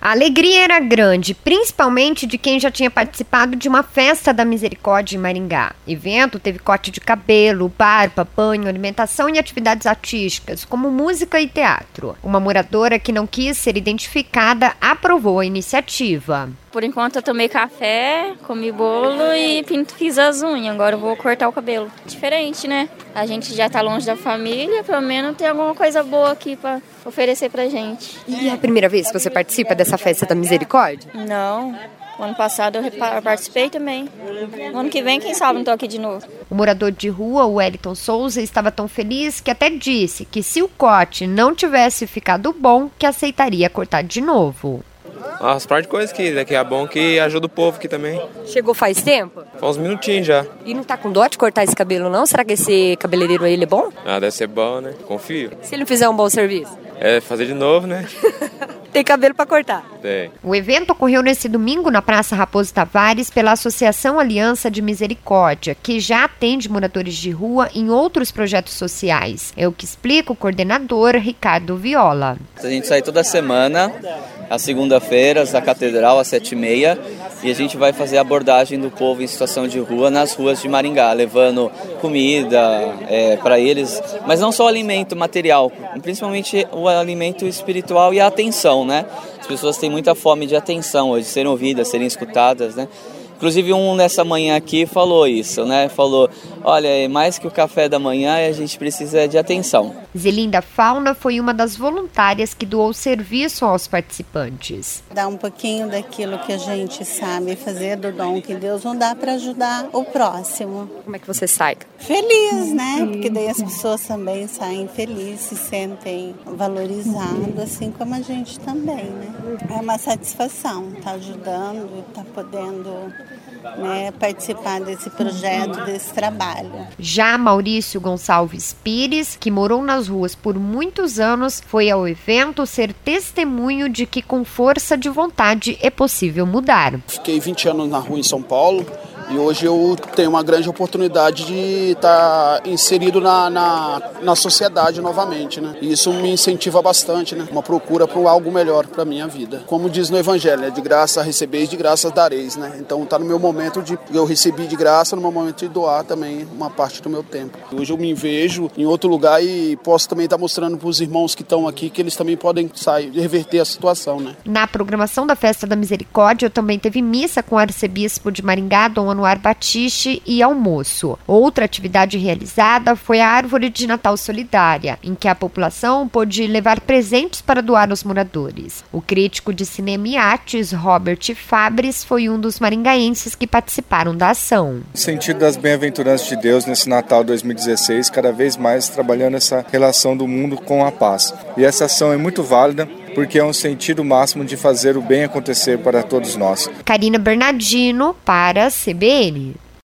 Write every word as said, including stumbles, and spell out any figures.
A alegria era grande, principalmente de quem já tinha participado de uma festa da Misericórdia em Maringá. O evento teve corte de cabelo, barba, banho, alimentação e atividades artísticas, como música e teatro. Uma moradora que não quis ser identificada aprovou a iniciativa. Por enquanto eu tomei café, comi bolo e pinto, fiz as unhas. Agora eu vou cortar o cabelo. Diferente, né? A gente já tá longe da família, pelo menos tem alguma coisa boa aqui pra oferecer pra gente. E é a primeira vez que você participa dessa festa da Misericórdia? Não. O ano passado eu participei também. O ano que vem, quem sabe, não tô aqui de novo. O morador de rua, o Wellington Souza, estava tão feliz que até disse que se o corte não tivesse ficado bom, que aceitaria cortar de novo. As partes de coisas que, que é bom que ajuda o povo aqui também. Chegou faz tempo? Faz uns minutinhos já. E não tá com dó de cortar esse cabelo não? Será que esse cabeleireiro aí ele é bom? Ah, deve ser bom, né? Confio. Se ele fizer um bom serviço? É, fazer de novo, né? Tem cabelo para cortar? Tem. O evento ocorreu nesse domingo na Praça Raposo Tavares pela Associação Aliança de Misericórdia, que já atende moradores de rua em outros projetos sociais. É o que explica o coordenador Ricardo Viola. A gente sai toda semana, às segunda-feiras, na Catedral, às sete e meia, e a gente vai fazer a abordagem do povo em situação de rua nas ruas de Maringá, levando comida é, para eles, mas não só alimento material, principalmente o alimento espiritual e a atenção, né? As pessoas têm muita fome de atenção hoje, serem ouvidas, serem escutadas, né? Inclusive um nessa manhã aqui falou isso, né? Falou, olha, mais que o café da manhã, a gente precisa de atenção. Zelinda Fauna foi uma das voluntárias que doou serviço aos participantes. Dar um pouquinho daquilo que a gente sabe fazer, do dom que Deus nos dá para ajudar o próximo. Como é que você sai? Feliz, né? Porque daí as pessoas também saem felizes, se sentem valorizadas, assim como a gente também, né? É uma satisfação estar ajudando, estar podendo... Né, participar desse projeto, desse trabalho. Já Maurício Gonçalves Pires, que morou nas ruas por muitos anos, foi ao evento ser testemunho de que com força de vontade é possível mudar. Fiquei vinte anos na rua em São Paulo e hoje eu tenho uma grande oportunidade de estar inserido na, na, na sociedade novamente, né? E isso me incentiva bastante, né? Uma procura por algo melhor para a minha vida. Como diz no Evangelho, é de graça recebeis, de graça dareis, né? Então está no meu momento de eu recebi de graça, no meu momento de doar também uma parte do meu tempo. Hoje eu me vejo em outro lugar e posso também estar mostrando para os irmãos que estão aqui que eles também podem sair, reverter a situação, né? Na programação da Festa da Misericórdia também teve missa com o arcebispo de Maringá, Dom Anuar Batiste, e almoço. Outra atividade realizada foi a Árvore de Natal Solidária, em que a população pôde levar presentes para doar aos moradores. O crítico de cinema e artes, Robert Fabres, foi um dos maringaenses que participaram da ação. No sentido das bem-aventuranças de Deus nesse Natal dois mil e dezesseis, cada vez mais trabalhando essa relação do mundo com a paz. E essa ação é muito válida, porque é um sentido máximo de fazer o bem acontecer para todos nós. Karina Bernardino, para a C B N.